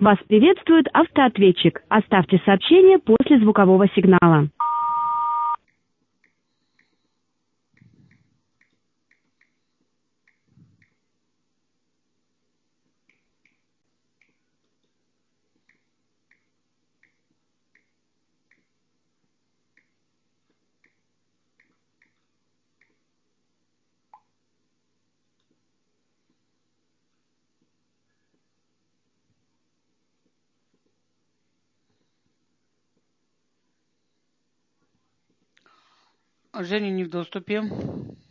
Вас приветствует автоответчик. Оставьте сообщение после звукового сигнала. Женя не в доступе.